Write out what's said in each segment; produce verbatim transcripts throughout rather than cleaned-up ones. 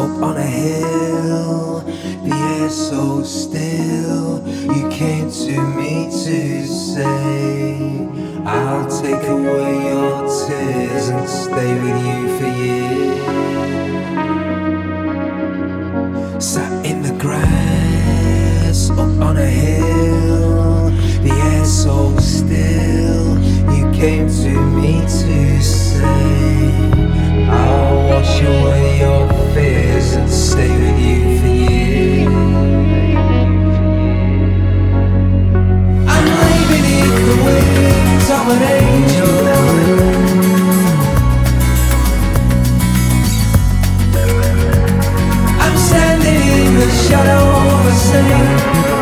up on a hill, the air so still. You came to me to say, I'll take away your tears and stay with you for years. Sat in the grass up on a hill, the air so still. You came to me to say, I'll wash away your fears and stay with you for years. I'm laying beneath the wings of an angel. I'm standing in the shadow of a saint.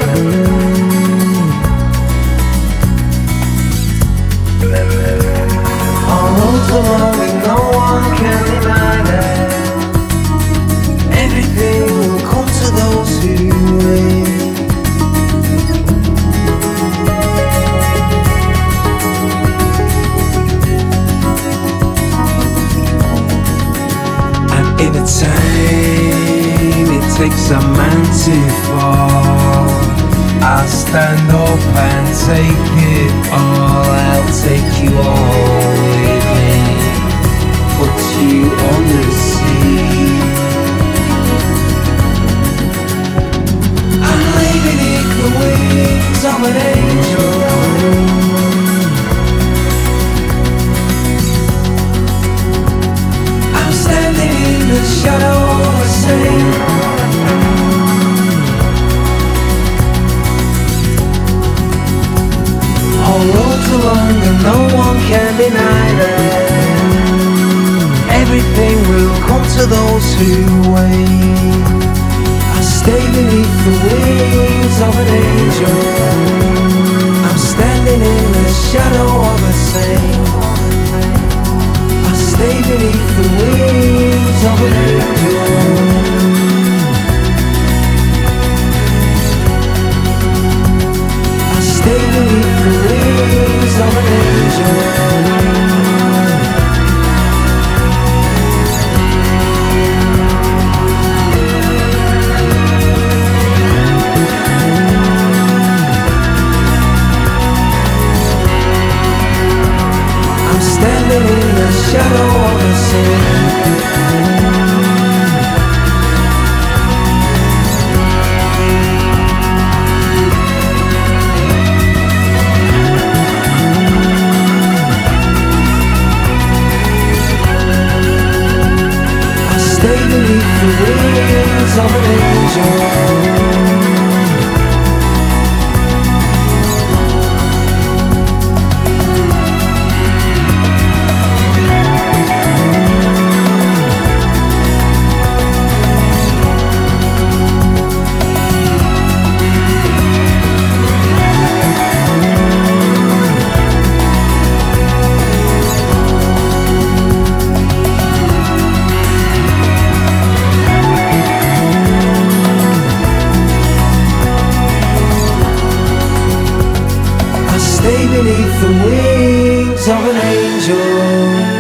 All roads are long and no one can deny that everything will come to those who wait. And in a time it takes a man to fall, I'll stand up and take it all. I'll take you all with me, put you on the sea. I'm laying beneath the wings of an angel. I'm standing in the shadow of a saint. All roads are long and no one can deny that everything will come to those who wait. I stay beneath the wings of an angel. I'm standing in the shadow of a saint. I stay beneath the wings of an angel. Stay beneath the wings of an angel. I'm standing in the shadow of a saint. Stay beneath the wings of an angel. Stay beneath the wings of an angel.